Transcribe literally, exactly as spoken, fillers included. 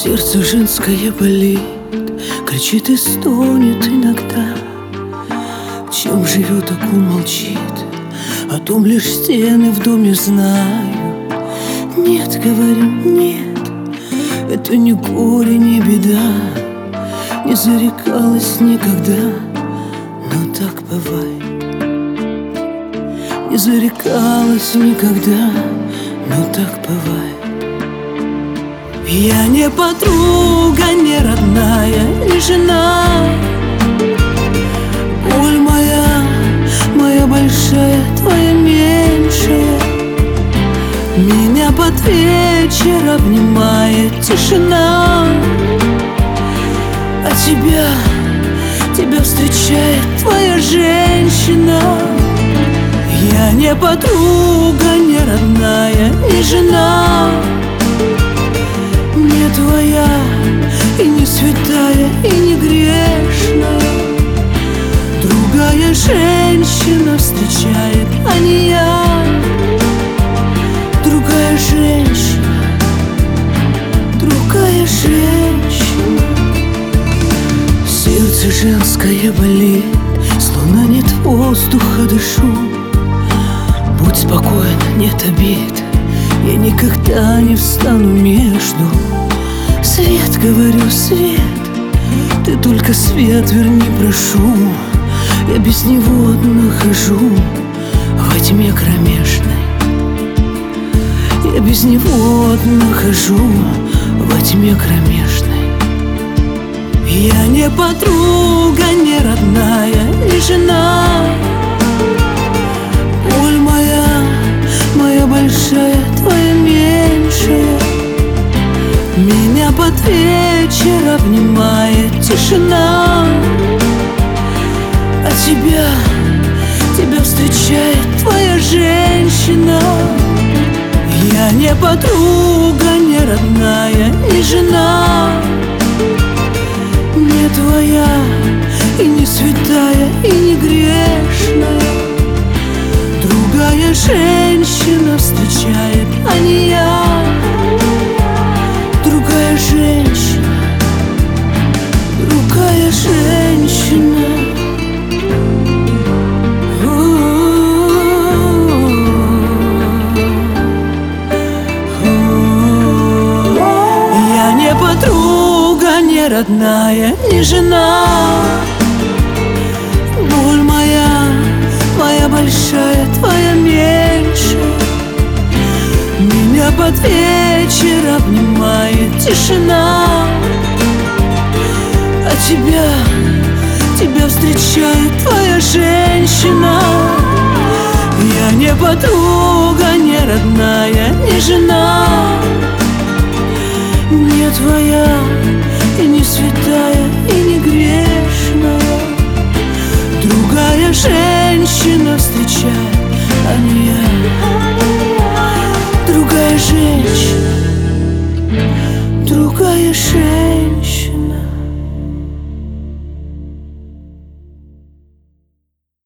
Сердце женское болит, кричит и стонет иногда. Чем живет, так умолчит, о том лишь стены в доме знают. Нет, говорю, нет, это не горе, не беда. Не зарекалась никогда, но так бывает. Не зарекалась никогда, но так бывает. Я не подруга, не родная, не жена. Боль моя, моя большая, твоя меньшая. Меня под вечер обнимает тишина. А тебя, тебя встречает твоя женщина. Я не подруга, не родная, не жена. Не твоя, и не святая, и не грешная. Другая женщина встречает, а не я. Другая женщина, другая женщина. Сердце женское болит, словно нет воздуха, дышу. Будь спокоен, нет обид, я никогда не встану между. Свет, говорю, свет, ты только свет верни, прошу. Я без него одна хожу во тьме кромешной. Я без него одна хожу во тьме кромешной. Я не подруга, не родная, не жена. Боль моя, моя большая, твоя меньшая. Меня под вечер обнимает тишина. А тебя, тебя встречает твоя женщина. Я не подруга, не родная, не жена. Не твоя, и не святая, и не грешная. Другая женщина встречает, а не я. Другая женщина, другая женщина. Я не подруга, не родная, не жена. Боль моя, моя большая, твоя меньшая. Меня под вечер обнимает тишина. А тебя, тебя встречает твоя женщина. Я не подруга, не родная, не жена. Не твоя, и не святая, и не грешная. Другая женщина встречает, а не я. Другая женщина, другая женщина.